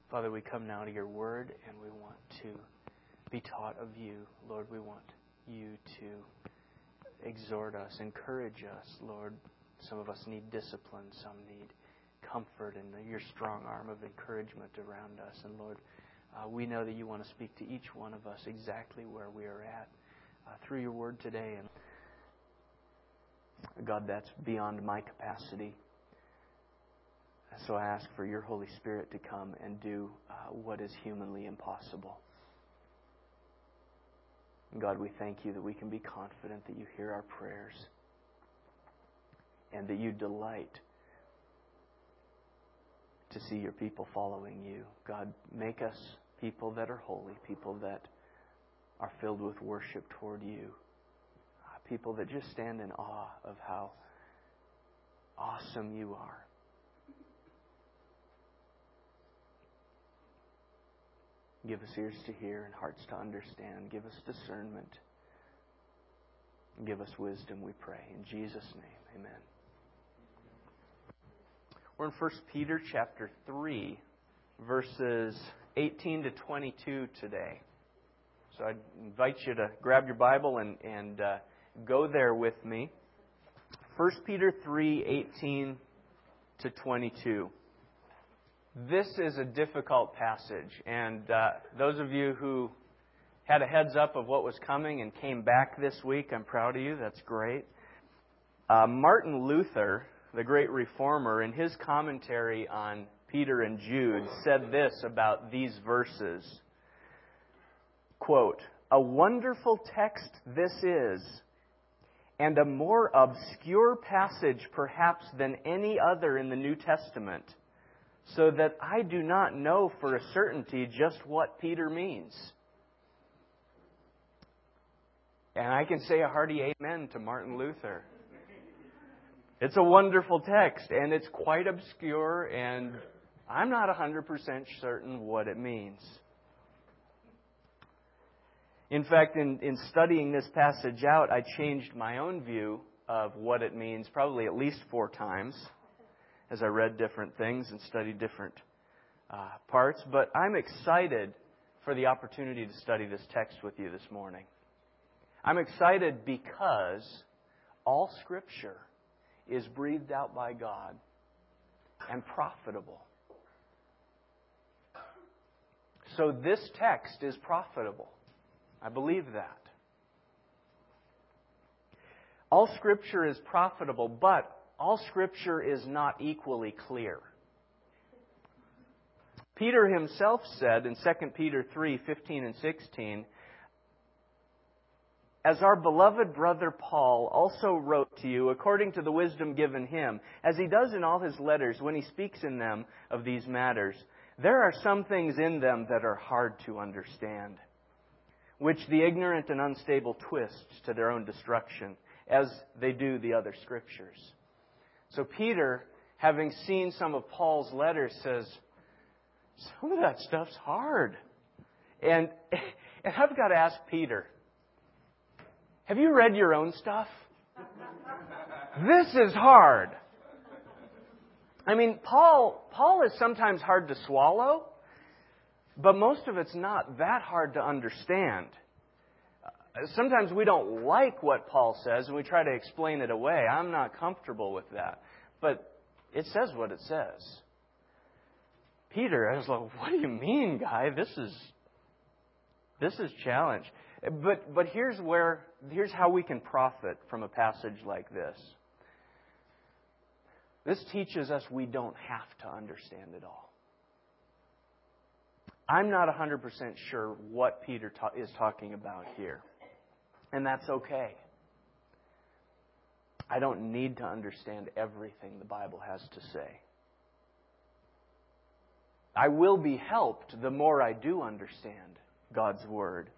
Father, we come now to your word and we want to be taught of you. Lord, we want you to exhort us, encourage us. Lord, some of us need discipline, some need comfort and your strong arm of encouragement around us. And Lord, we know that you want to speak to each one of us exactly where we are at through your word today. And God, that's beyond my capacity. So I ask for your Holy Spirit to come and do what is humanly impossible. And God, we thank you that we can be confident that you hear our prayers and that you delight to see your people following you. God, make us people that are holy, people that are filled with worship toward you, people that just stand in awe of how awesome you are. Give us ears to hear and hearts to understand. Give us discernment. Give us wisdom, we pray. In Jesus' name, amen. We're in 1 Peter chapter 3, verses 18 to 22 today. So I invite you to grab your Bible and go there with me. 1 Peter 3, 18 to 22. This is a difficult passage, and those of you who had a heads up of what was coming and came back this week, I'm proud of you. That's great. Martin Luther, the great reformer, in his commentary on Peter and Jude, said this about these verses. Quote, "A wonderful text this is, and a more obscure passage perhaps than any other in the New Testament, so that I do not know for a certainty just what Peter means." And I can say a hearty amen to Martin Luther. It's a wonderful text, and it's quite obscure, and I'm not 100% certain what it means. In fact, in studying this passage out, I changed my own view of what it means probably at least 4 times as I read different things and studied different parts. But I'm excited for the opportunity to study this text with you this morning. I'm excited because all Scripture is breathed out by God and profitable. So this text is profitable. I believe that. All Scripture is profitable, but all Scripture is not equally clear. Peter himself said in 2 Peter 3, 15 and 16, "As our beloved brother Paul also wrote to you according to the wisdom given him, as he does in all his letters when he speaks in them of these matters, there are some things in them that are hard to understand, which the ignorant and unstable twist to their own destruction, as they do the other Scriptures." So Peter, having seen some of Paul's letters, says, some of that stuff's hard. And I've got to ask Peter, have you read your own stuff? This is hard. I mean, Paul is sometimes hard to swallow, but most of it's not that hard to understand. Sometimes we don't like what Paul says and we try to explain it away. I'm not comfortable with that. But it says what it says. Peter, I was like, what do you mean, guy? This is challenge. But here's how we can profit from a passage like this. This teaches us we don't have to understand it all. I'm not 100% sure what Peter is talking about here. And that's okay. I don't need to understand everything the Bible has to say. I will be helped the more I do understand God's Word.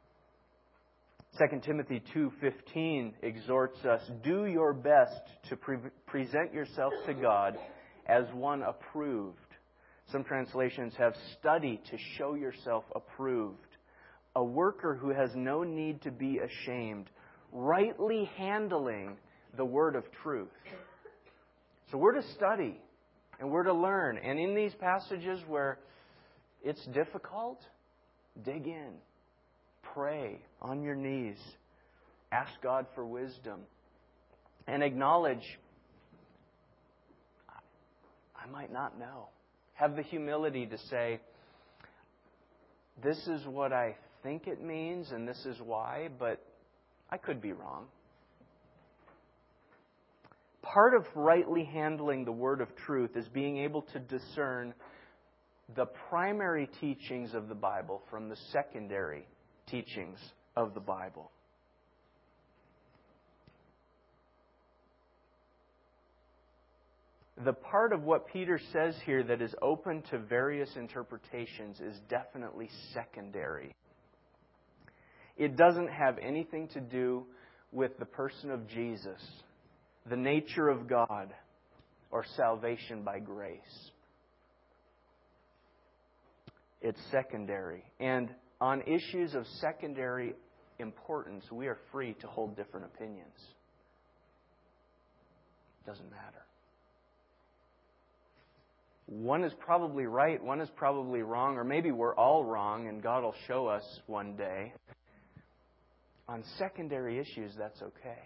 2 Timothy 2:15 exhorts us, "Do your best to present yourself to God as one approved." Some translations have "study to show yourself approved. A worker who has no need to be ashamed, rightly handling the word of truth." So we're to study and we're to learn. And in these passages where it's difficult, dig in. Pray on your knees. Ask God for wisdom. And acknowledge, I might not know. Have the humility to say, this is what I think it means and this is why, but I could be wrong. Part of rightly handling the word of truth is being able to discern the primary teachings of the Bible from the secondary teachings of the Bible. The part of what Peter says here that is open to various interpretations is definitely secondary. It doesn't have anything to do with the person of Jesus, the nature of God, or salvation by grace. It's secondary. And on issues of secondary importance, we are free to hold different opinions. Doesn't matter. One is probably right, one is probably wrong, or maybe we're all wrong and God will show us one day. On secondary issues, that's okay.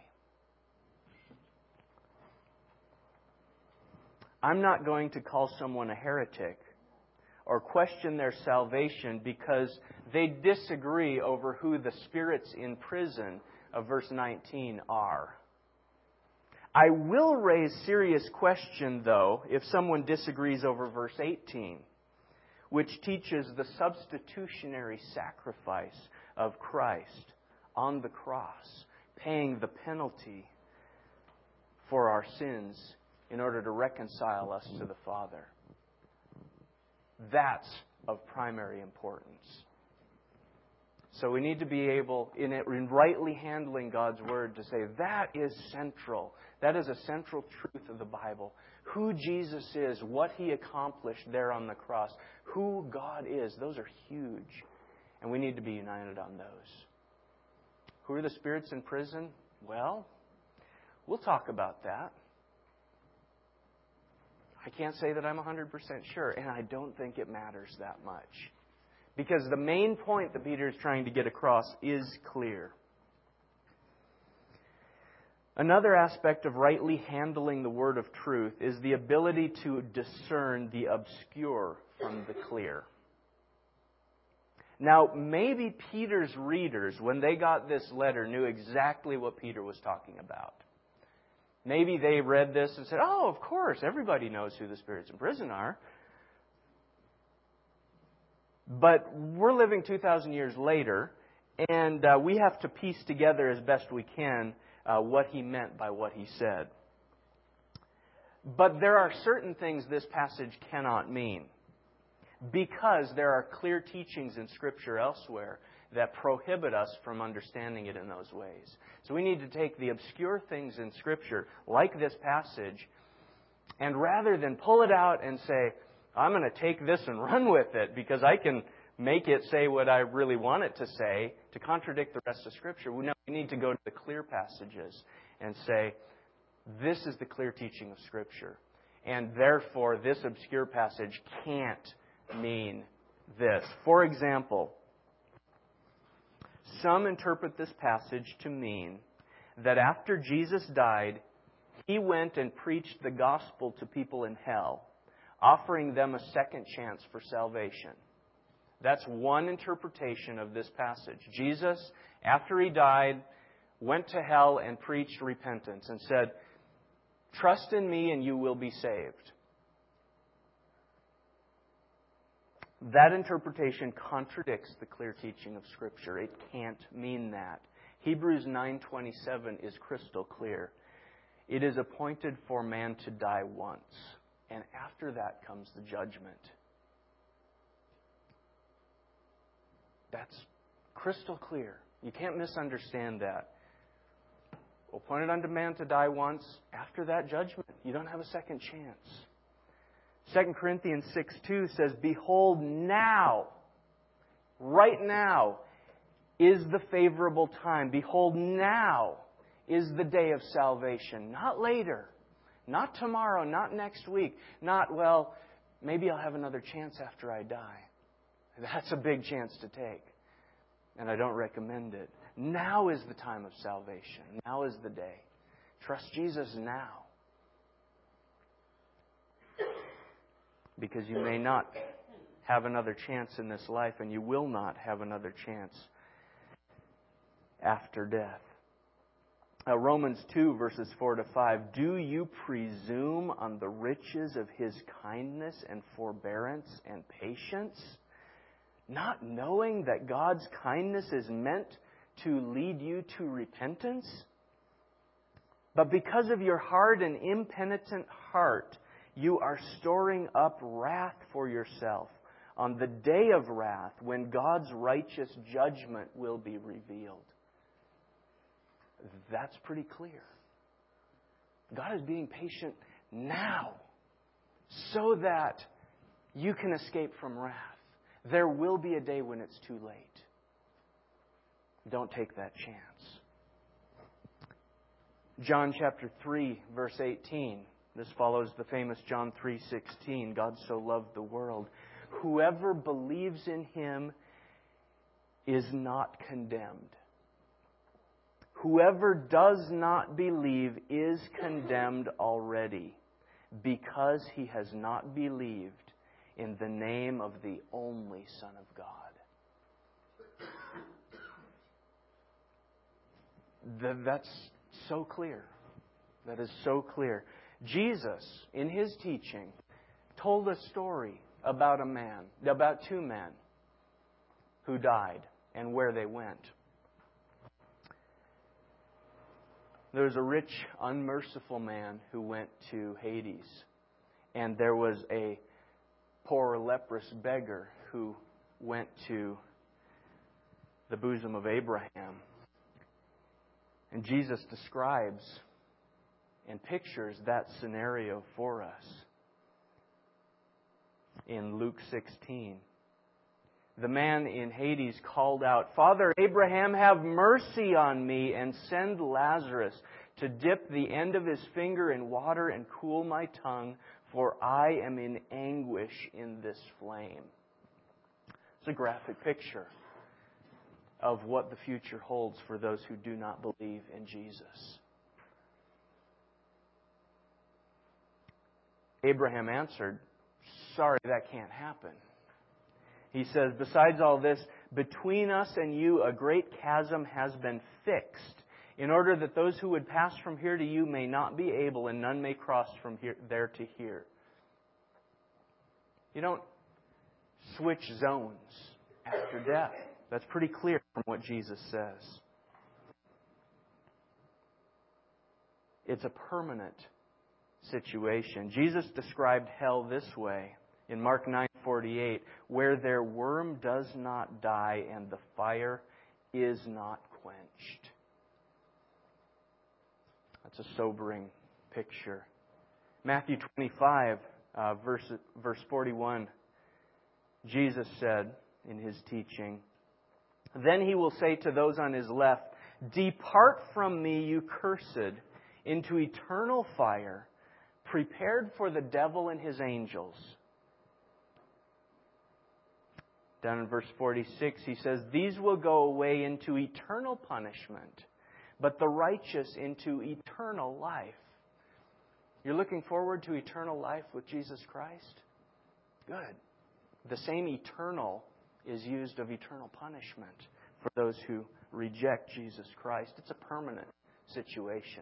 I'm not going to call someone a heretic or question their salvation because they disagree over who the spirits in prison of verse 19 are. I will raise serious question, though, if someone disagrees over verse 18, which teaches the substitutionary sacrifice of Christ on the cross, paying the penalty for our sins in order to reconcile us to the Father. That's of primary importance. So we need to be able, in rightly handling God's Word, to say that is central. That is a central truth of the Bible. Who Jesus is, what He accomplished there on the cross, who God is, those are huge. And we need to be united on those. Who are the spirits in prison? Well, we'll talk about that. I can't say that I'm 100% sure, and I don't think it matters that much. Because the main point that Peter is trying to get across is clear. Another aspect of rightly handling the word of truth is the ability to discern the obscure from the clear. Now, maybe Peter's readers, when they got this letter, knew exactly what Peter was talking about. Maybe they read this and said, oh, of course, everybody knows who the spirits in prison are. But we're living 2,000 years later, and we have to piece together as best we can what he meant by what he said. But there are certain things this passage cannot mean, because there are clear teachings in Scripture elsewhere that prohibit us from understanding it in those ways. So we need to take the obscure things in Scripture, like this passage, and rather than pull it out and say, I'm going to take this and run with it because I can make it say what I really want it to say to contradict the rest of Scripture. We need to go to the clear passages and say, this is the clear teaching of Scripture. And therefore, this obscure passage can't mean this. For example, some interpret this passage to mean that after Jesus died, He went and preached the gospel to people in hell, offering them a second chance for salvation. That's one interpretation of this passage. Jesus, after He died, went to hell and preached repentance and said, trust in me and you will be saved. That interpretation contradicts the clear teaching of Scripture. It can't mean that. Hebrews 9:27 is crystal clear. It is appointed for man to die once, and after that comes the judgment. That's crystal clear. You can't misunderstand that. Appointed unto man to die once, after that judgment. You don't have a second chance. 2 Corinthians 6:2 says, behold, now, right now, is the favorable time. Behold, now is the day of salvation. Not later. Not tomorrow. Not next week. Not, well, maybe I'll have another chance after I die. That's a big chance to take. And I don't recommend it. Now is the time of salvation. Now is the day. Trust Jesus now. Because you may not have another chance in this life, and you will not have another chance after death. Romans 2, verses 4 to 5. Do you presume on the riches of His kindness and forbearance and patience, not knowing that God's kindness is meant to lead you to repentance? But because of your hard and impenitent heart, you are storing up wrath for yourself on the day of wrath when God's righteous judgment will be revealed. That's pretty clear. God is being patient now so that you can escape from wrath. There will be a day when it's too late. Don't take that chance. John chapter 3, verse 18. This follows the famous John 3:16. God so loved the world. Whoever believes in Him is not condemned. Whoever does not believe is condemned already, because he has not believed in the name of the only Son of God. That's so clear. That is so clear. Jesus, in His teaching, told a story about two men who died and where they went. There was a rich, unmerciful man who went to Hades. And there was a poor, leprous beggar who went to the bosom of Abraham. And Jesus describes and pictures that scenario for us in Luke 16. The man in Hades called out, "Father Abraham, have mercy on me and send Lazarus to dip the end of his finger in water and cool my tongue, for I am in anguish in this flame." It's a graphic picture of what the future holds for those who do not believe in Jesus. Abraham answered, "Sorry, that can't happen." He says, "Besides all this, between us and you a great chasm has been fixed, in order that those who would pass from here to you may not be able, and none may cross from there to here." You don't switch zones after death. That's pretty clear from what Jesus says. It's a permanent situation. Jesus described hell this way in Mark 9:48, where their worm does not die and the fire is not quenched. That's a sobering picture. Matthew 25, verse 41, Jesus said in His teaching, "Then He will say to those on His left, 'Depart from me, you cursed, into eternal fire, prepared for the devil and his angels.'" Down in verse 46, He says, "These will go away into eternal punishment, but the righteous into eternal life." You're looking forward to eternal life with Jesus Christ? Good. The same eternal is used of eternal punishment for those who reject Jesus Christ. It's a permanent situation.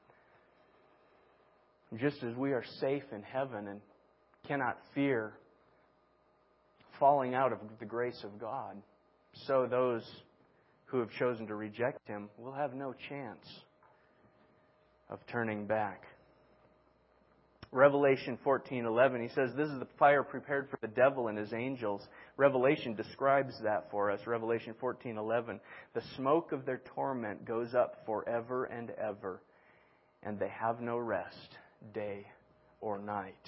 Just as we are safe in heaven and cannot fear falling out of the grace of God, so those who have chosen to reject Him will have no chance of turning back. Revelation 14:11, He says, "This is the fire prepared for the devil and his angels." Revelation describes that for us. Revelation 14:11, "The smoke of their torment goes up forever and ever, and they have no rest, day or night."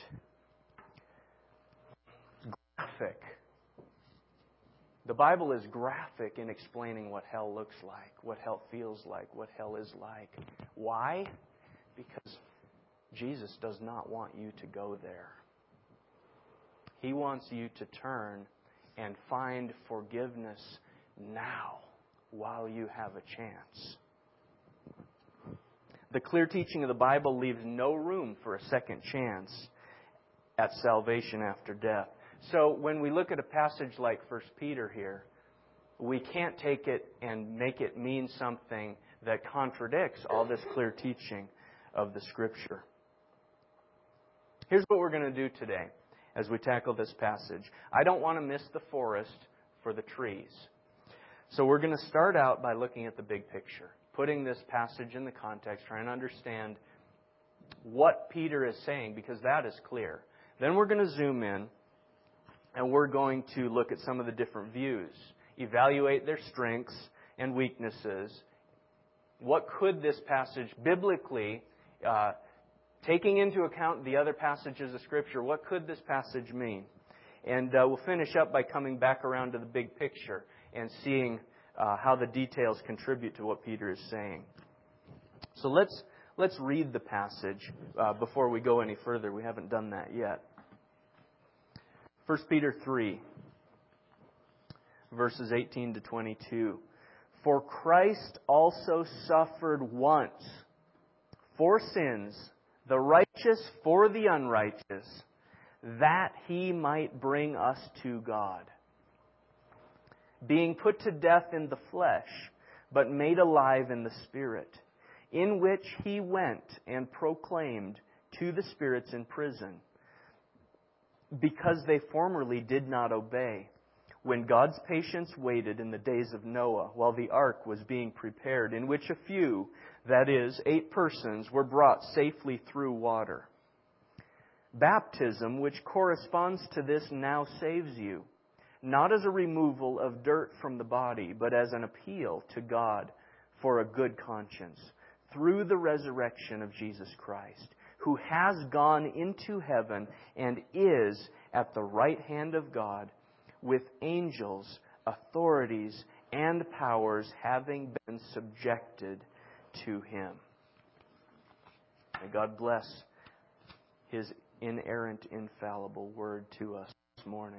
Graphic. The Bible is graphic in explaining what hell looks like, what hell feels like, what hell is like. Why? Because Jesus does not want you to go there. He wants you to turn and find forgiveness now while you have a chance. The clear teaching of the Bible leaves no room for a second chance at salvation after death. So when we look at a passage like 1 Peter here, we can't take it and make it mean something that contradicts all this clear teaching of the Scripture. Here's what we're going to do today as we tackle this passage. I don't want to miss the forest for the trees. So we're going to start out by looking at the big picture, putting this passage in the context, trying to understand what Peter is saying, because that is clear. Then we're going to zoom in, and we're going to look at some of the different views, evaluate their strengths and weaknesses. What could this passage biblically, taking into account the other passages of Scripture, what could this passage mean? And we'll finish up by coming back around to the big picture and seeing how the details contribute to what Peter is saying. So let's read the passage before we go any further. We haven't done that yet. 1 Peter 3, verses 18 to 22. For Christ also suffered once for sins, the righteous for the unrighteous, that He might bring us to God, being put to death in the flesh, but made alive in the Spirit, in which He went and proclaimed to the spirits in prison, because they formerly did not obey, when God's patience waited in the days of Noah, while the ark was being prepared, in which a few, that is, 8 persons, were brought safely through water. Baptism, which corresponds to this, now saves you, not as a removal of dirt from the body, but as an appeal to God for a good conscience, through the resurrection of Jesus Christ, who has gone into heaven and is at the right hand of God, with angels, authorities, and powers having been subjected to Him. May God bless His inerrant, infallible Word to us this morning.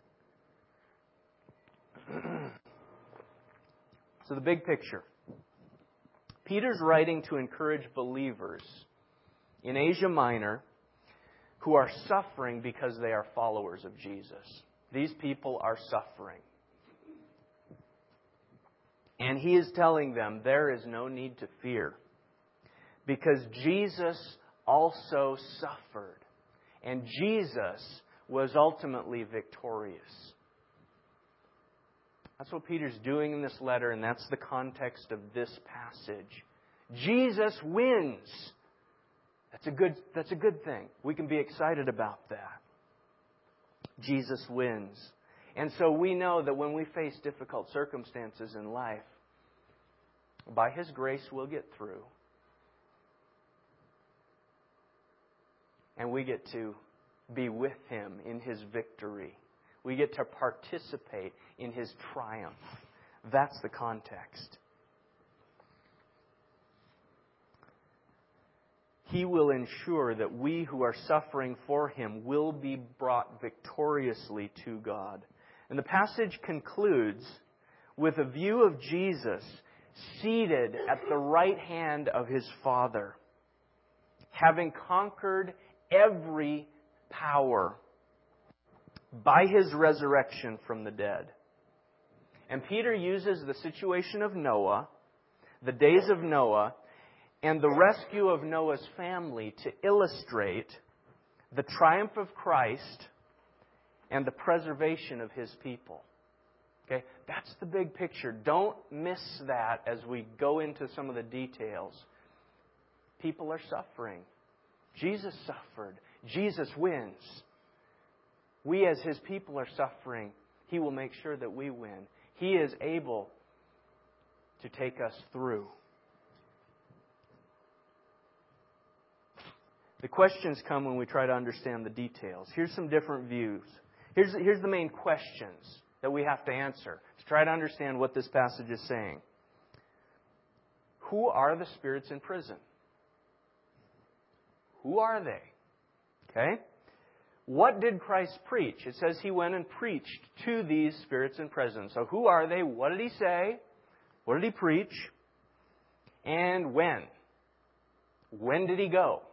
So the big picture. Peter's writing to encourage believers in Asia Minor who are suffering because they are followers of Jesus. These people are suffering. And he is telling them there is no need to fear, because Jesus also suffered. And Jesus was ultimately victorious. That's what Peter's doing in this letter, and that's the context of this passage. Jesus wins. That's a good thing. We can be excited about that. Jesus wins. And so we know that when we face difficult circumstances in life, by His grace we'll get through. And we get to be with Him in His victory. We get to participate in His triumph. That's the context. He will ensure that we who are suffering for Him will be brought victoriously to God. And the passage concludes with a view of Jesus seated at the right hand of His Father, having conquered every power by His resurrection from the dead. And Peter uses the situation of Noah, the days of Noah, and the rescue of Noah's family to illustrate the triumph of Christ and the preservation of His people. Okay? That's the big picture. Don't miss that as we go into some of the details. People are suffering. Jesus suffered. Jesus wins. We as His people are suffering. He will make sure that we win. He is able to take us through. The questions come when we try to understand the details. Here's some different views. Here's the main questions that we have to answer to try to understand what this passage is saying. Who are the spirits in prison? Who are they? Okay? what did Christ preach? It says He went and preached to these spirits in prison. So who are they? What did He say? What did He preach? And when? When did He go?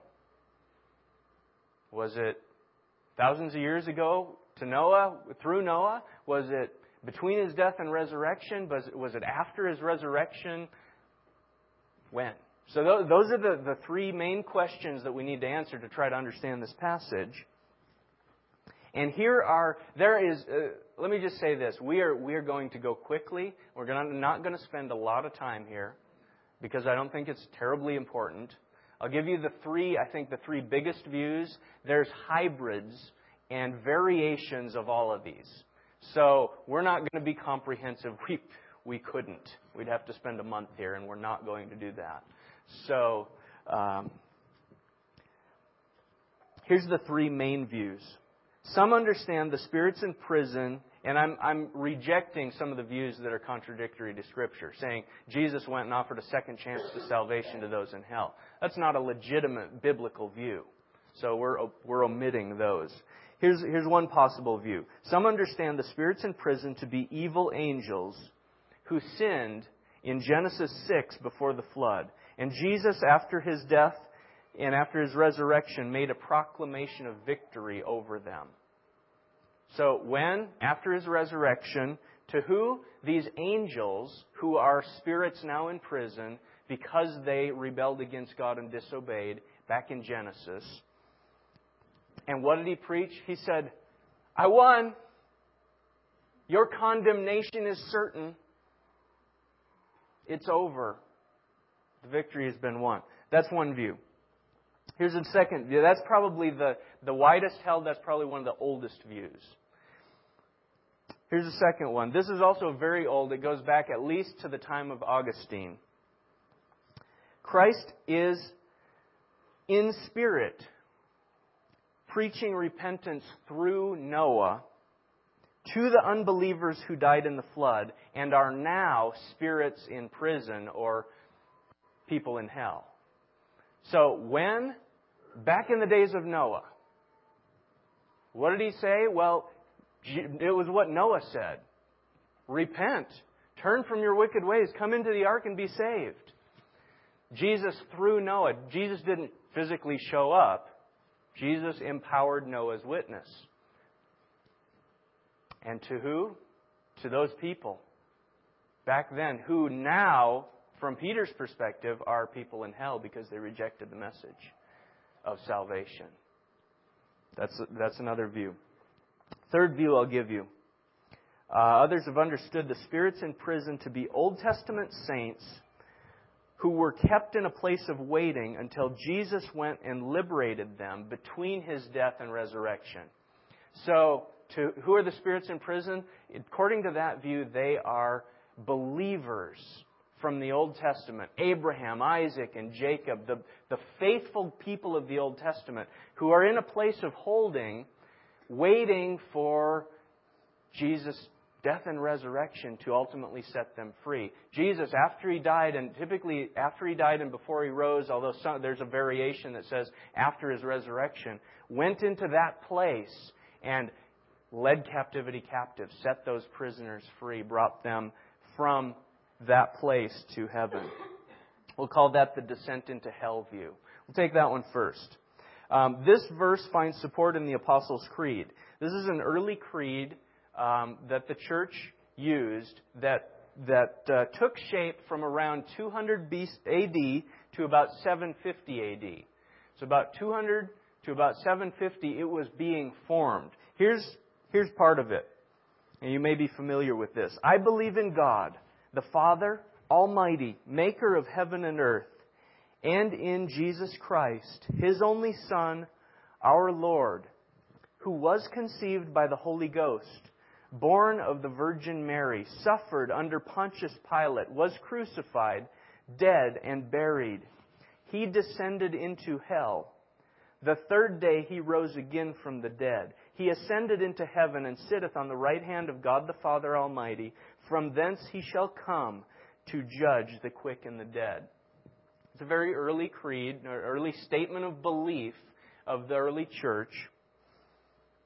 Was it thousands of years ago to Noah, through Noah? Was it between His death and resurrection? Was it after His resurrection? When? So those are the three main questions that we need to answer to try to understand this passage. And let me just say this. We are going to go quickly. We're not going to spend a lot of time here because I don't think it's terribly important. I'll give you the three biggest views. There's hybrids and variations of all of these. So we're not going to be comprehensive. We couldn't. We'd have to spend a month here, and we're not going to do that. So here's the three main views. Some understand the spirits in prison, and I'm rejecting some of the views that are contradictory to Scripture, saying Jesus went and offered a second chance to salvation to those in hell. That's not a legitimate biblical view. So we're omitting those. Here's one possible view. Some understand the spirits in prison to be evil angels who sinned in Genesis 6 before the flood. And Jesus, after His death and after His resurrection, made a proclamation of victory over them. So when? After His resurrection. To who? These angels who are spirits now in prison because they rebelled against God and disobeyed back in Genesis. And what did He preach? He said, I won. Your condemnation is certain. It's over. The victory has been won. That's one view. Here's a second view. That's probably the widest held. That's probably one of the oldest views. Here's the second one. This is also very old. It goes back at least to the time of Augustine. Christ is in spirit preaching repentance through Noah to the unbelievers who died in the flood and are now spirits in prison or people in hell. So when? Back in the days of Noah. What did He say? Well, it was what Noah said. Repent. Turn from your wicked ways. Come into the ark and be saved. Jesus, through Noah, Jesus didn't physically show up. Jesus empowered Noah's witness. And to who? To those people back then who now, from Peter's perspective, are people in hell because they rejected the message of salvation. That's another view. Third view I'll give you. Others have understood the spirits in prison to be Old Testament saints who were kept in a place of waiting until Jesus went and liberated them between His death and resurrection. So, who are the spirits in prison? According to that view, they are believers from the Old Testament. Abraham, Isaac, and Jacob, the faithful people of the Old Testament who are in a place of holding, waiting for Jesus' death and resurrection to ultimately set them free. Jesus, after He died, and typically after He died and before He rose, although there's a variation that says after His resurrection, went into that place and led captivity captive, set those prisoners free, brought them from that place to heaven. We'll call that the descent into hell view. We'll take that one first. This verse finds support in the Apostles' Creed. This is an early creed that the church used that took shape from around 200 AD to about 750 AD. So about 200 to about 750, it was being formed. Here's part of it, and you may be familiar with this. I believe in God, the Father, Almighty, maker of heaven and earth, and in Jesus Christ, His only Son, our Lord, who was conceived by the Holy Ghost, born of the Virgin Mary, suffered under Pontius Pilate, was crucified, dead, and buried. He descended into hell. The third day He rose again from the dead. He ascended into heaven and sitteth on the right hand of God the Father Almighty. From thence He shall come to judge the quick and the dead. It's a very early creed, or early statement of belief of the early church.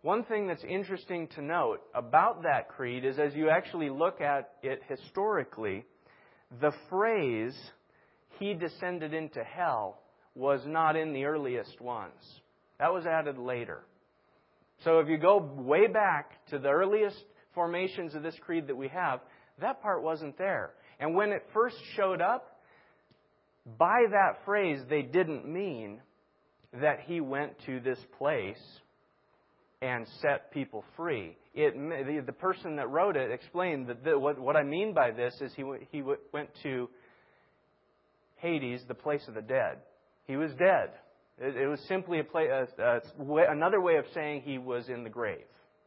One thing that's interesting to note about that creed is as you actually look at it historically, the phrase, "He descended into hell," was not in the earliest ones. That was added later. So if you go way back to the earliest formations of this creed that we have, that part wasn't there. And when it first showed up, by that phrase, they didn't mean that He went to this place and set people free. The person that wrote it explained that what I mean by this is he went to Hades, the place of the dead. He was dead. It was simply another way of saying He was in the grave.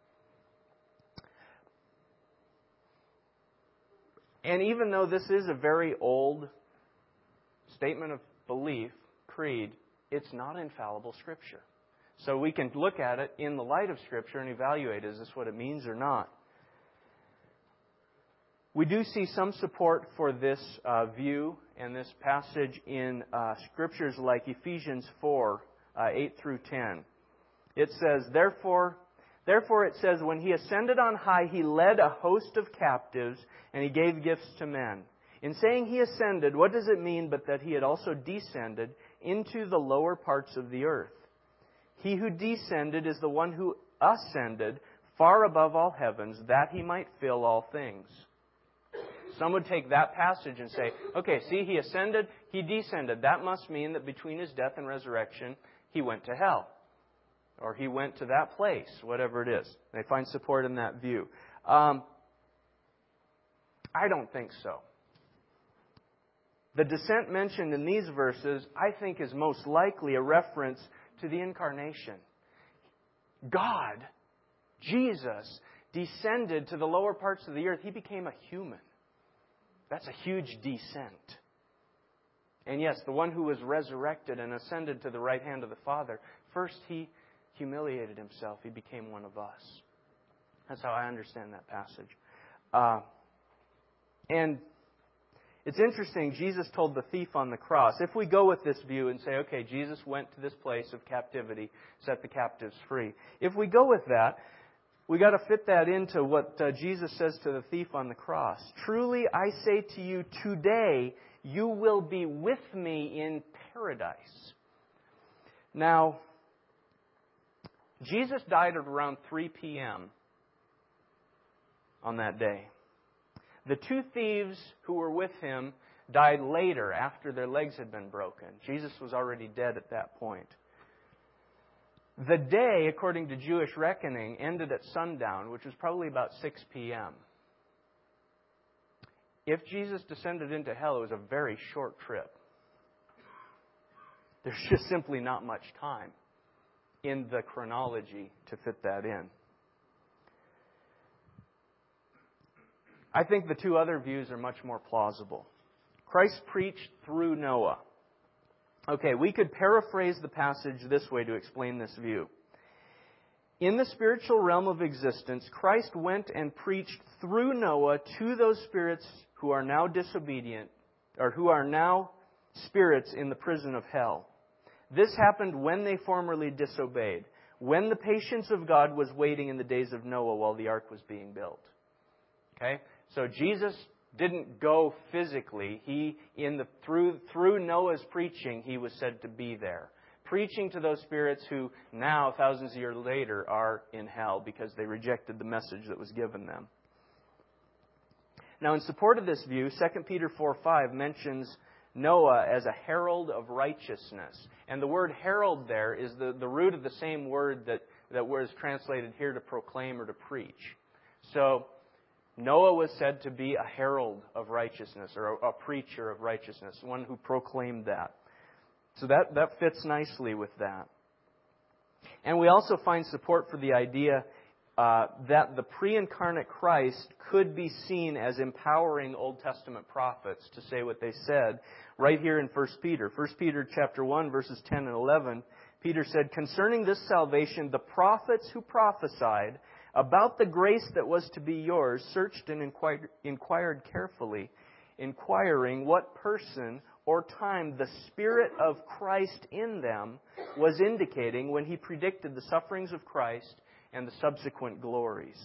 And even though this is a very old statement of belief, creed, it's not infallible Scripture. So we can look at it in the light of Scripture and evaluate, is this what it means or not? We do see some support for this view and this passage in Scriptures like Ephesians 4, 8 through 10. It says, Therefore it says, when He ascended on high, He led a host of captives, and He gave gifts to men. In saying He ascended, what does it mean but that He had also descended into the lower parts of the earth? He who descended is the one who ascended far above all heavens, that He might fill all things. Some would take that passage and say, okay, see, He ascended, He descended. That must mean that between His death and resurrection, He went to hell. Or He went to that place, whatever it is. They find support in that view. I don't think so. The descent mentioned in these verses, I think, is most likely a reference to the incarnation. God, Jesus, descended to the lower parts of the earth. He became a human. That's a huge descent. And yes, the one who was resurrected and ascended to the right hand of the Father, first He humiliated Himself. He became one of us. That's how I understand that passage. And it's interesting, Jesus told the thief on the cross, if we go with this view and say, okay, Jesus went to this place of captivity, set the captives free. If we go with that, we got to fit that into what Jesus says to the thief on the cross. Truly, I say to you, today you will be with me in paradise. Now, Jesus died at around 3 p.m. on that day. The two thieves who were with Him died later, after their legs had been broken. Jesus was already dead at that point. The day, according to Jewish reckoning, ended at sundown, which was probably about 6 p.m. If Jesus descended into hell, it was a very short trip. There's just simply not much time in the chronology to fit that in. I think the two other views are much more plausible. Christ preached through Noah. Okay, we could paraphrase the passage this way to explain this view. In the spiritual realm of existence, Christ went and preached through Noah to those spirits who are now disobedient, or who are now spirits in the prison of hell. This happened when they formerly disobeyed, when the patience of God was waiting in the days of Noah while the ark was being built. Okay? So Jesus didn't go physically. Through Noah's preaching, He was said to be there. Preaching to those spirits who now, thousands of years later, are in hell because they rejected the message that was given them. Now, in support of this view, 2 Peter 4:5 mentions Noah as a herald of righteousness. And the word herald there is the root of the same word that was translated here to proclaim or to preach. So, Noah was said to be a herald of righteousness, or a preacher of righteousness, one who proclaimed that. So that fits nicely with that. And we also find support for the idea that the pre-incarnate Christ could be seen as empowering Old Testament prophets to say what they said right here in 1 Peter. 1 Peter chapter 1, verses 10 and 11, Peter said, "Concerning this salvation, the prophets who prophesied about the grace that was to be yours searched and inquired carefully, inquiring what person or time the Spirit of Christ in them was indicating when He predicted the sufferings of Christ and the subsequent glories.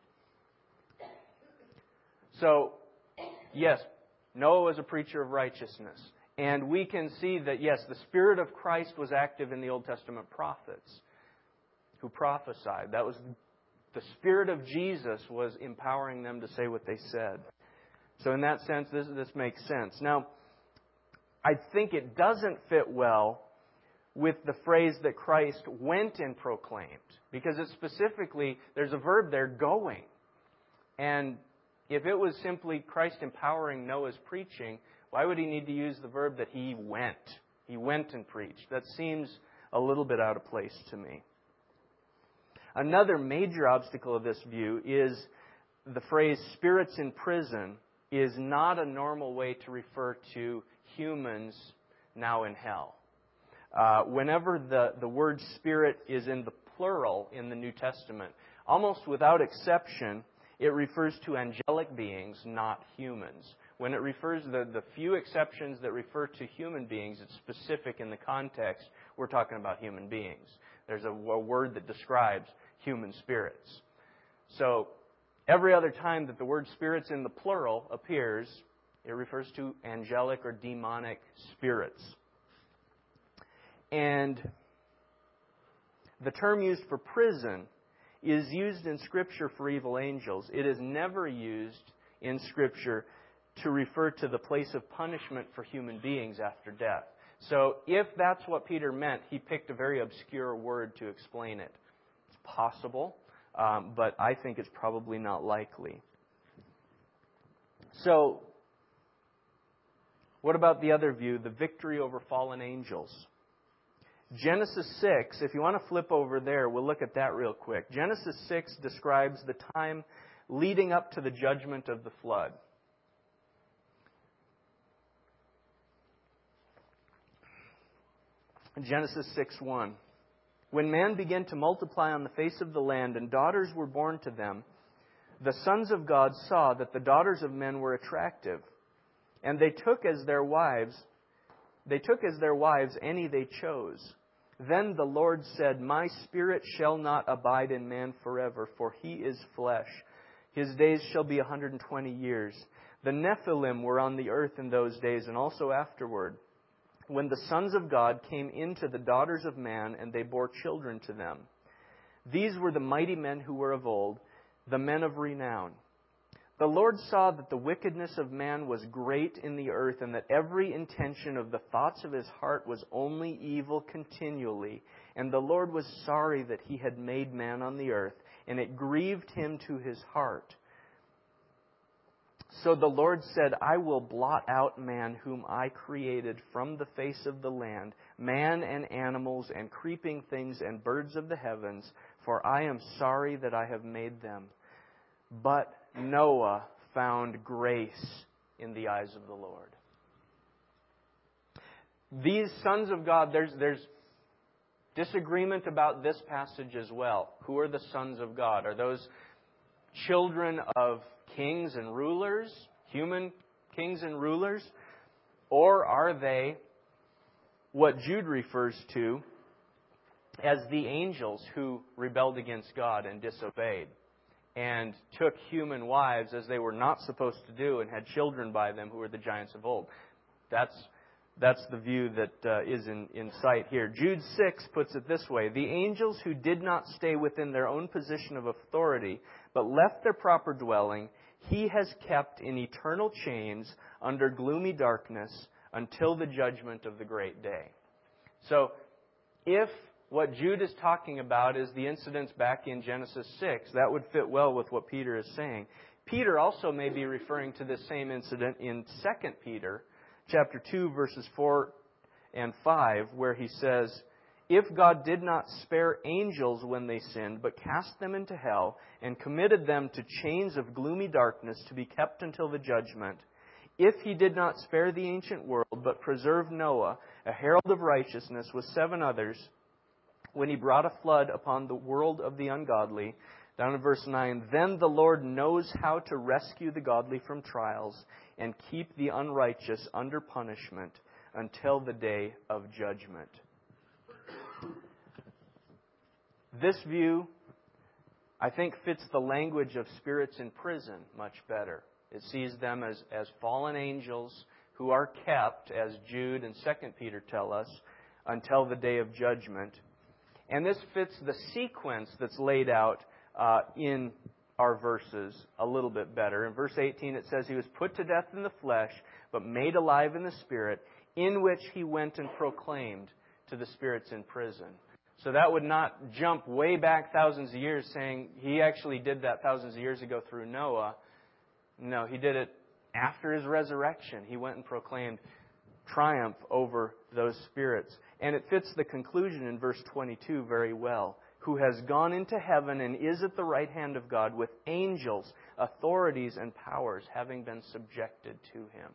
So, yes, Noah was a preacher of righteousness. And we can see that, yes, the Spirit of Christ was active in the Old Testament prophets who prophesied. That was the Spirit of Jesus was empowering them to say what they said. So in that sense, this makes sense. Now, I think it doesn't fit well with the phrase that Christ went and proclaimed. Because it specifically, there's a verb there, going. And if it was simply Christ empowering Noah's preaching, why would he need to use the verb that he went? He went and preached. That seems a little bit out of place to me. Another major obstacle of this view is the phrase spirits in prison is not a normal way to refer to humans now in hell. Whenever the word spirit is in the plural in the New Testament, almost without exception, it refers to angelic beings, not humans. When it refers to the few exceptions that refer to human beings, it's specific in the context. We're talking about human beings. There's a word that describes human spirits. So every other time that the word spirits in the plural appears, it refers to angelic or demonic spirits. And the term used for prison is used in Scripture for evil angels. It is never used in Scripture to refer to the place of punishment for human beings after death. So if that's what Peter meant, he picked a very obscure word to explain it. It's possible, but I think it's probably not likely. So, what about the other view, the victory over fallen angels? Genesis 6, if you want to flip over there, we'll look at that real quick. Genesis 6 describes the time leading up to the judgment of the flood. Genesis 6:1. When man began to multiply on the face of the land and daughters were born to them, the sons of God saw that the daughters of men were attractive, and they took as their wives any they chose. Then the Lord said, My spirit shall not abide in man forever, for he is flesh. His days shall be 120 years. The Nephilim were on the earth in those days and also afterward, when the sons of God came into the daughters of man, and they bore children to them. These were the mighty men who were of old, the men of renown. The Lord saw that the wickedness of man was great in the earth, and that every intention of the thoughts of his heart was only evil continually. And the Lord was sorry that he had made man on the earth, and it grieved him to his heart. So the Lord said, I will blot out man whom I created from the face of the land, man and animals and creeping things and birds of the heavens, for I am sorry that I have made them. But Noah found grace in the eyes of the Lord. These sons of God, there's disagreement about this passage as well. Who are the sons of God? Are those children of kings and rulers, human kings and rulers? Or are they what Jude refers to as the angels who rebelled against God and disobeyed and took human wives as they were not supposed to do and had children by them who were the giants of old? That's the view that is in sight here. Jude 6 puts it this way: the angels who did not stay within their own position of authority, but left their proper dwelling, he has kept in eternal chains under gloomy darkness until the judgment of the great day. So, if what Jude is talking about is the incidents back in Genesis 6, that would fit well with what Peter is saying. Peter also may be referring to this same incident in 2 Peter chapter 2, verses 4 and 5, where he says, If God did not spare angels when they sinned, but cast them into hell, and committed them to chains of gloomy darkness to be kept until the judgment, if he did not spare the ancient world, but preserved Noah, a herald of righteousness, with 7 others, when he brought a flood upon the world of the ungodly, down in verse 9, then the Lord knows how to rescue the godly from trials and keep the unrighteous under punishment until the day of judgment. This view I think fits the language of spirits in prison much better. It sees them as fallen angels who are kept, as Jude and 2 Peter tell us, until the day of judgment. And this fits the sequence that's laid out in our verses a little bit better. In verse 18 it says, He was put to death in the flesh, but made alive in the Spirit, in which He went and proclaimed to the spirits in prison. So that would not jump way back thousands of years saying He actually did that thousands of years ago through Noah. No, He did it after His resurrection. He went and proclaimed triumph over those spirits. And it fits the conclusion in verse 22 very well. Who has gone into heaven and is at the right hand of God with angels, authorities, and powers having been subjected to Him.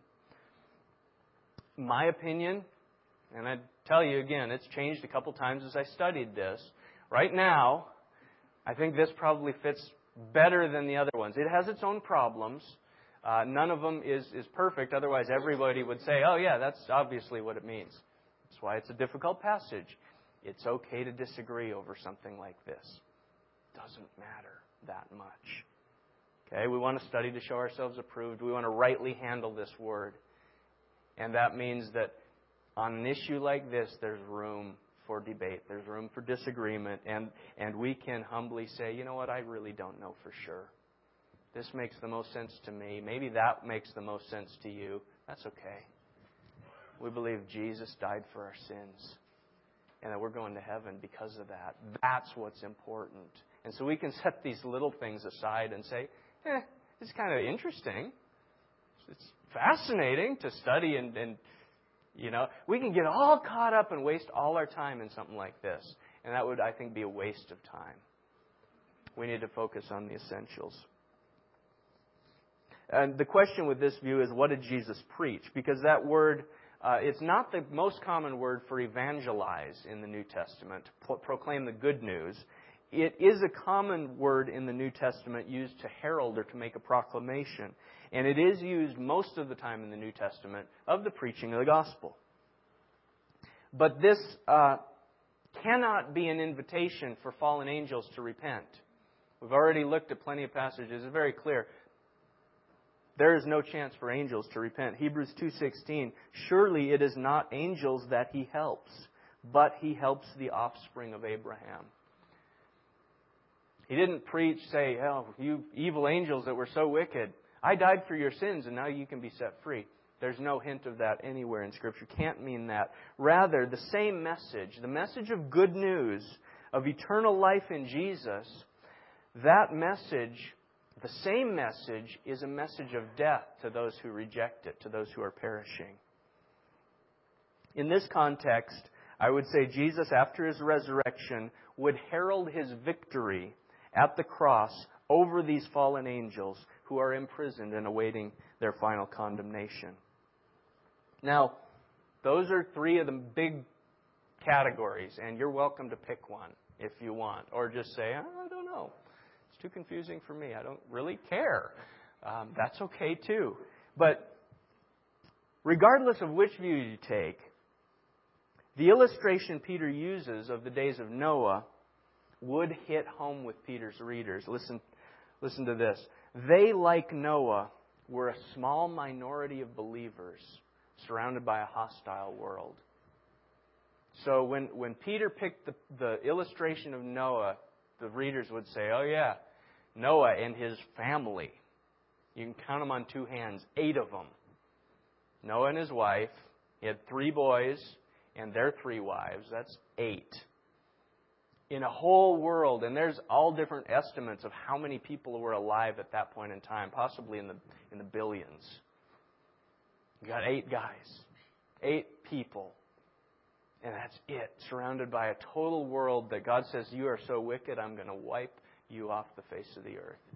My opinion, and I tell you again, it's changed a couple times as I studied this. Right now, I think this probably fits better than the other ones. It has its own problems. None of them is perfect. Otherwise, everybody would say, oh yeah, that's obviously what it means. That's why it's a difficult passage. It's okay to disagree over something like this. Doesn't matter that much. Okay, we want to study to show ourselves approved. We want to rightly handle this word. And that means that on an issue like this, there's room for debate. There's room for disagreement. And we can humbly say, you know what, I really don't know for sure. This makes the most sense to me. Maybe that makes the most sense to you. That's okay. We believe Jesus died for our sins. And that we're going to heaven because of that. That's what's important. And so we can set these little things aside and say, it's kind of interesting. It's fascinating to study and we can get all caught up and waste all our time in something like this. And that would, I think, be a waste of time. We need to focus on the essentials. And the question with this view is, what did Jesus preach? Because that word, it's not the most common word for evangelize in the New Testament, to proclaim the good news. It is a common word in the New Testament used to herald or to make a proclamation. And it is used most of the time in the New Testament of the preaching of the gospel. But this cannot be an invitation for fallen angels to repent. We've already looked at plenty of passages. It's very clear. There is no chance for angels to repent. Hebrews 2:16, surely it is not angels that He helps, but He helps the offspring of Abraham. He didn't preach, say, oh, you evil angels that were so wicked, I died for your sins and now you can be set free. There's no hint of that anywhere in Scripture. Can't mean that. Rather, the same message, the message of good news, of eternal life in Jesus, that message, the same message, is a message of death to those who reject it, to those who are perishing. In this context, I would say Jesus, after His resurrection, would herald His victory at the cross over these fallen angels who are imprisoned and awaiting their final condemnation. Now, those are three of the big categories, and you're welcome to pick one if you want, or just say, I don't know. It's too confusing for me. I don't really care. That's okay too. But regardless of which view you take, the illustration Peter uses of the days of Noah would hit home with Peter's readers. Listen to this. They, like Noah, were a small minority of believers surrounded by a hostile world. So when Peter picked the illustration of Noah, the readers would say, oh yeah, Noah and his family. You can count them on two hands, 8 of them. Noah and his wife. He had 3 boys and their 3 wives. That's 8. In a whole world, and there's all different estimates of how many people were alive at that point in time, possibly in the billions. You got 8 guys, 8 people, and that's it, surrounded by a total world that God says, you are so wicked, I'm going to wipe you off the face of the earth.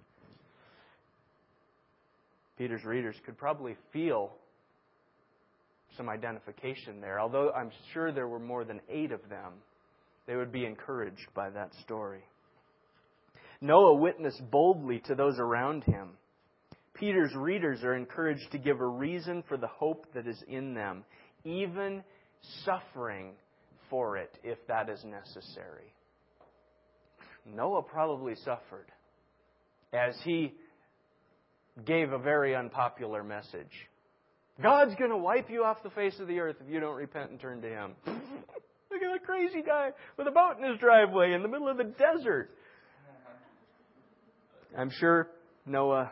Peter's readers could probably feel some identification there, although I'm sure there were more than 8 of them. They would be encouraged by that story. Noah witnessed boldly to those around him. Peter's readers are encouraged to give a reason for the hope that is in them, even suffering for it if that is necessary. Noah probably suffered. as he gave a very unpopular message. God's going to wipe you off the face of the earth if you don't repent and turn to Him. Look at that crazy guy with a boat in his driveway in the middle of the desert. I'm sure Noah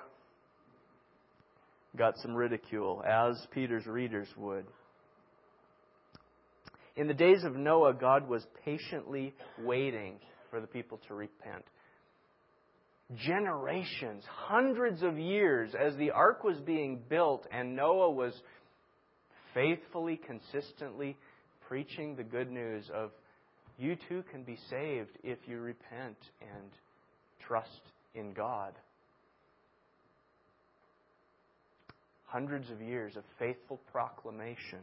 got some ridicule, as Peter's readers would. In the days of Noah, God was patiently waiting for the people to repent. Generations, hundreds of years, as the ark was being built and Noah was faithfully, consistently preaching the good news of you too can be saved if you repent and trust in God. Hundreds of years of faithful proclamation.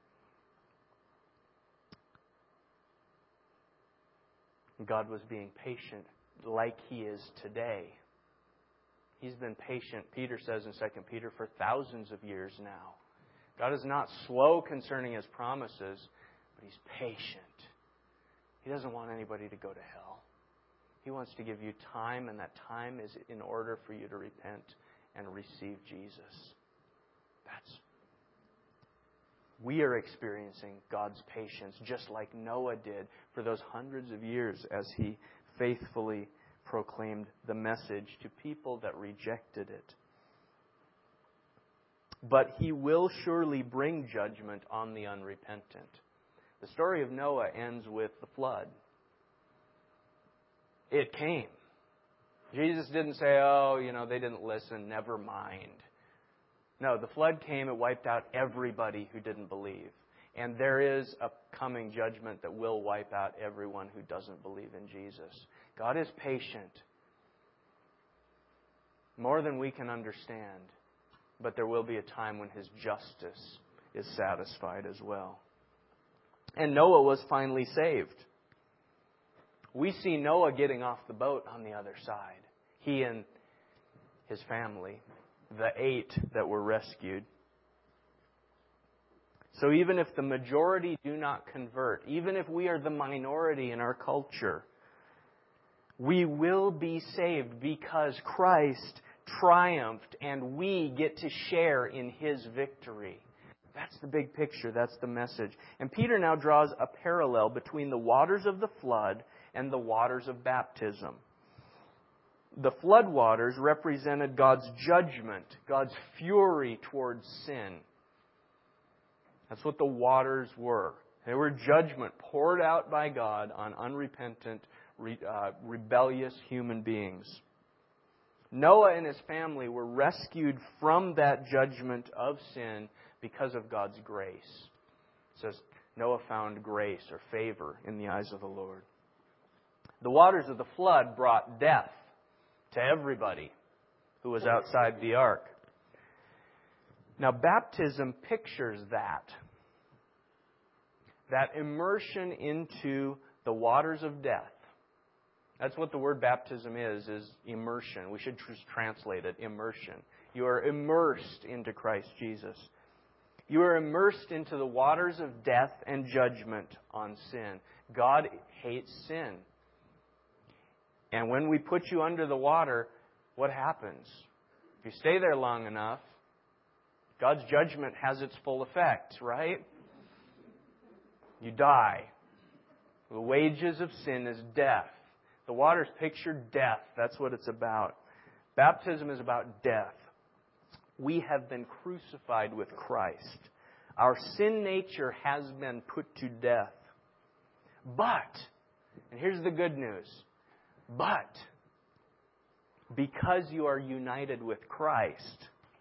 God was being patient like He is today. He's been patient, Peter says in 2 Peter, for thousands of years now. God is not slow concerning His promises, but He's patient. He doesn't want anybody to go to hell. He wants to give you time, and that time is in order for you to repent and receive Jesus. We are experiencing God's patience just like Noah did for those hundreds of years as he faithfully proclaimed the message to people that rejected it. But He will surely bring judgment on the unrepentant. The story of Noah ends with the flood. It came. Jesus didn't say, they didn't listen, never mind. No, the flood came, it wiped out everybody who didn't believe. And there is a coming judgment that will wipe out everyone who doesn't believe in Jesus. God is patient. More than we can understand. But there will be a time when His justice is satisfied as well. And Noah was finally saved. We see Noah getting off the boat on the other side. He and his family. The 8 that were rescued. So even if the majority do not convert, even if we are the minority in our culture, we will be saved because Christ triumphed and we get to share in His victory. That's the big picture. That's the message. And Peter now draws a parallel between the waters of the flood and the waters of baptism. The flood waters represented God's judgment, God's fury towards sin. That's what the waters were. They were judgment poured out by God on unrepentant, rebellious human beings. Noah and his family were rescued from that judgment of sin because of God's grace. It says Noah found grace or favor in the eyes of the Lord. The waters of the flood brought death to everybody who was outside the ark. Now, baptism pictures that immersion into the waters of death. That's what the word baptism is immersion. We should just translate it, immersion. You are immersed into Christ Jesus. You are immersed into the waters of death and judgment on sin. God hates sin. And when we put you under the water, what happens? If you stay there long enough, God's judgment has its full effect, right? You die. The wages of sin is death. The waters picture death. That's what it's about. Baptism is about death. We have been crucified with Christ. Our sin nature has been put to death. But, and here's the good news, but because you are united with Christ,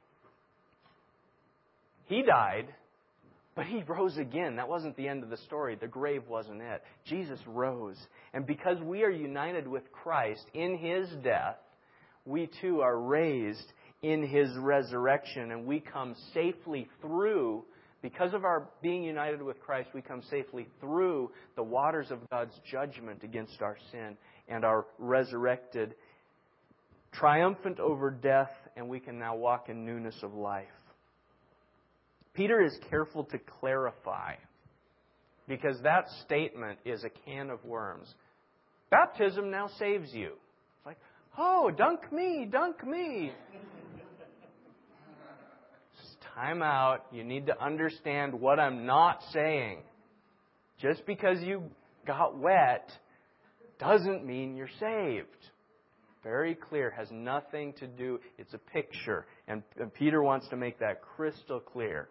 He died, but He rose again. That wasn't the end of the story. The grave wasn't it. Jesus rose. And because we are united with Christ in His death, we too are raised in His resurrection. And we come safely through, because of our being united with Christ, we come safely through the waters of God's judgment against our sin and are resurrected, triumphant over death, and we can now walk in newness of life. Peter is careful to clarify, because that statement is a can of worms. Baptism now saves you. It's like, Oh, dunk me, dunk me. Time out. You need to understand what I'm not saying. Just because you got wet doesn't mean you're saved. Very clear. Has nothing to do. It's a picture. And Peter wants to make that crystal clear.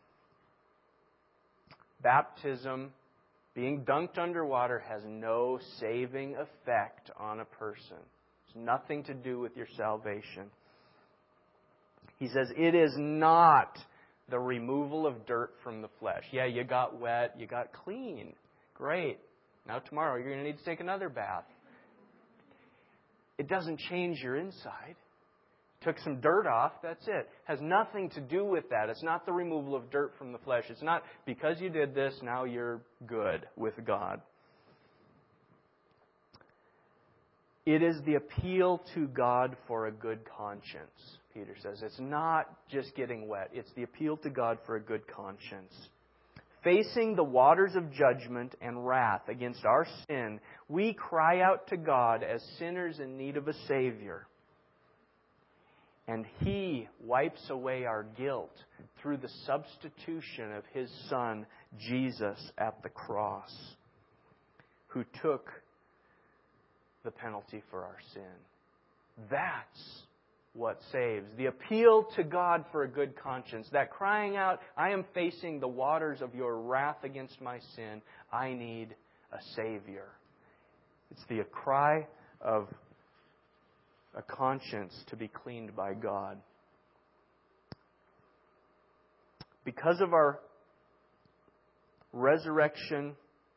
Baptism, being dunked underwater, has no saving effect on a person. It's nothing to do with your salvation. He says it is not the removal of dirt from the flesh. Yeah, you got wet, you got clean. Great. Now tomorrow you're going to need to take another bath. It doesn't change your inside. Took some dirt off, that's it. Has nothing to do with that. It's not the removal of dirt from the flesh. It's not because you did this, now you're good with God. It is the appeal to God for a good conscience, Peter says. It's not just getting wet. It's the appeal to God for a good conscience. Facing the waters of judgment and wrath against our sin, we cry out to God as sinners in need of a Savior. And He wipes away our guilt through the substitution of His Son, Jesus, at the cross, who took the penalty for our sin. That's what saves. The appeal to God for a good conscience. That crying out, I am facing the waters of your wrath against my sin. I need a Savior. It's the cry of a conscience to be cleaned by God. Because of our resurrection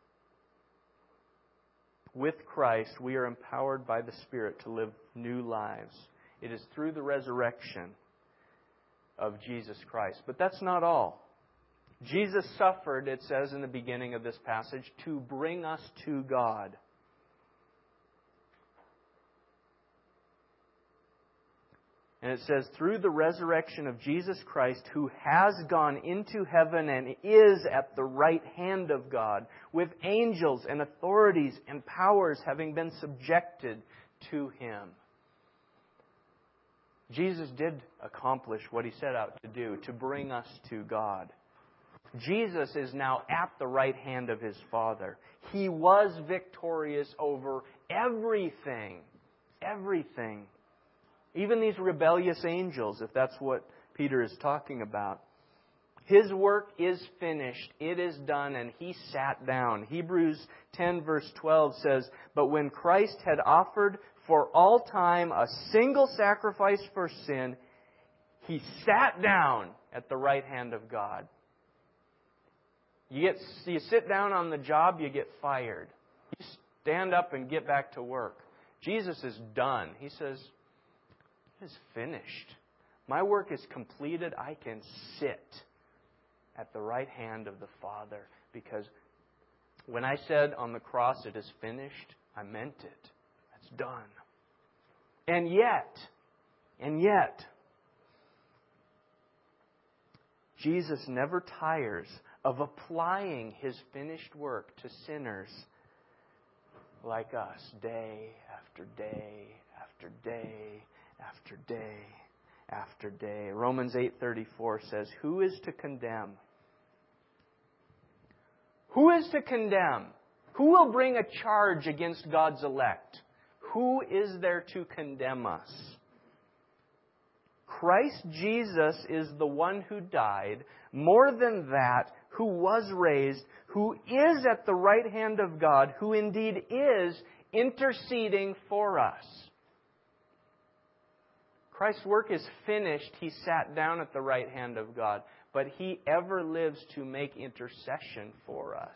with Christ, we are empowered by the Spirit to live new lives. It is through the resurrection of Jesus Christ. But that's not all. Jesus suffered, it says in the beginning of this passage, to bring us to God. And it says, through the resurrection of Jesus Christ, who has gone into heaven and is at the right hand of God, with angels and authorities and powers having been subjected to Him. Jesus did accomplish what He set out to do, to bring us to God. Jesus is now at the right hand of His Father. He was victorious over everything. Everything. Even these rebellious angels, if that's what Peter is talking about. His work is finished. It is done, and He sat down. Hebrews 10 verse 12 says, but when Christ had offered for all time a single sacrifice for sin, He sat down at the right hand of God. You sit down on the job, you get fired. You stand up and get back to work. Jesus is done. He says, it is finished. My work is completed. I can sit at the right hand of the Father. Because when I said on the cross, it is finished, I meant it. It's done. And yet, Jesus never tires of applying His finished work to sinners like us, day after day after day after day after day. Romans 8:34 says, who is to condemn? Who is to condemn? Who will bring a charge against God's elect? Who is there to condemn us? Christ Jesus is the one who died. More than that, who was raised, who is at the right hand of God, who indeed is interceding for us. Christ's work is finished. He sat down at the right hand of God. But He ever lives to make intercession for us.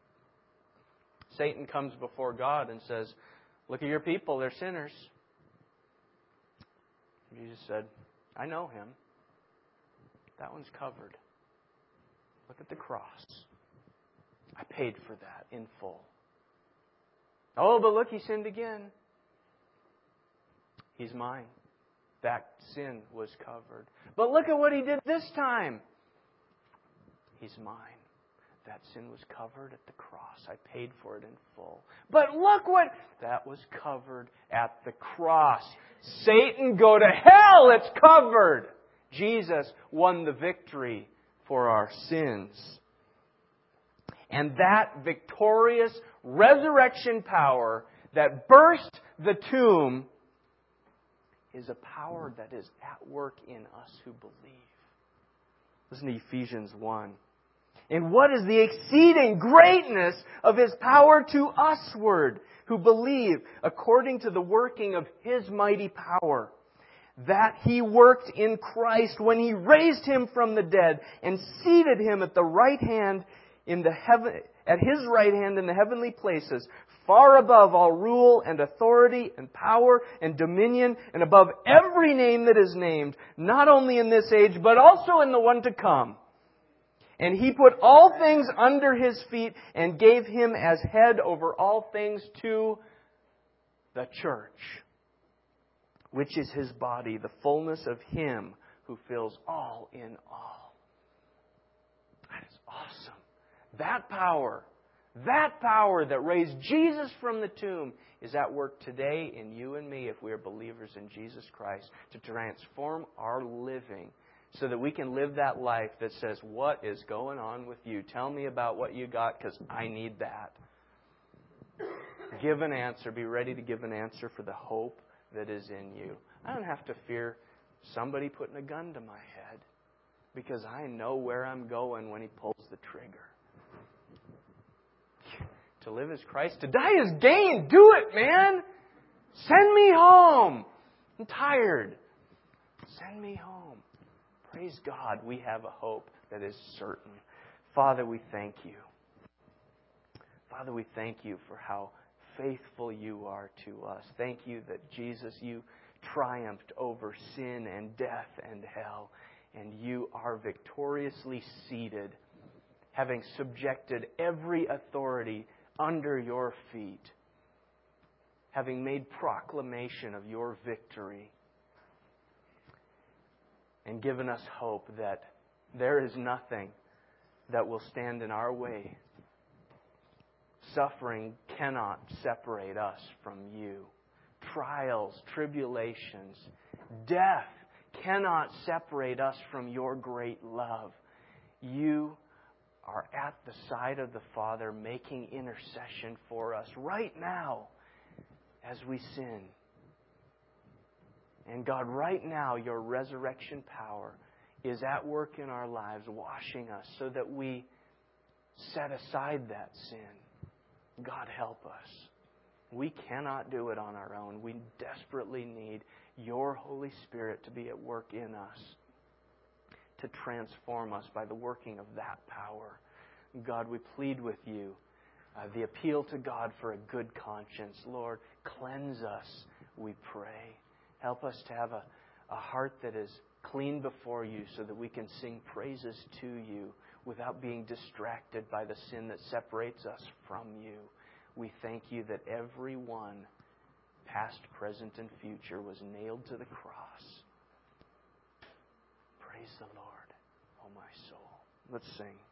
Satan comes before God and says, look at your people, they're sinners. Jesus said, I know him. That one's covered. Look at the cross. I paid for that in full. Oh, but look, he sinned again. He's mine. That sin was covered. But look at what he did this time. He's mine. That sin was covered at the cross. I paid for it in full. But look what... That was covered at the cross. Satan, go to hell! It's covered! Jesus won the victory for our sins. And that victorious resurrection power that burst the tomb is a power that is at work in us who believe. Listen to Ephesians 1. And what is the exceeding greatness of His power to usward, who believe, according to the working of His mighty power, that He worked in Christ when He raised Him from the dead and seated Him at the right hand in the at His right hand in the heavenly places, far above all rule and authority and power and dominion, and above every name that is named, not only in this age, but also in the one to come. And He put all things under His feet and gave Him as head over all things to the church, which is His body, the fullness of Him who fills all in all. That is awesome. That power that raised Jesus from the tomb is at work today in you and me if we are believers in Jesus Christ to transform our living so that we can live that life that says, what is going on with you? Tell me about what you got because I need that. Give an answer. Be ready to give an answer for the hope that is in you. I don't have to fear somebody putting a gun to my head because I know where I'm going when He pulls the trigger. To live is Christ. To die is gain. Do it, man. Send me home. I'm tired. Send me home. Praise God, we have a hope that is certain. Father, we thank You. Father, we thank You for how faithful You are to us. Thank You that, Jesus, You triumphed over sin and death and hell. And You are victoriously seated, having subjected every authority under Your feet, having made proclamation of Your victory, and given us hope that there is nothing that will stand in our way. Suffering cannot separate us from You. Trials, tribulations, death cannot separate us from Your great love. You are at the side of the Father making intercession for us right now as we sin. And God, right now, Your resurrection power is at work in our lives, washing us so that we set aside that sin. God, help us. We cannot do it on our own. We desperately need Your Holy Spirit to be at work in us, to transform us by the working of that power. God, we plead with You the appeal to God for a good conscience. Lord, cleanse us, we pray. Help us to have a heart that is clean before You so that we can sing praises to You without being distracted by the sin that separates us from You. We thank You that every one, past, present, and future, was nailed to the cross. Praise the Lord, oh my soul. Let's sing.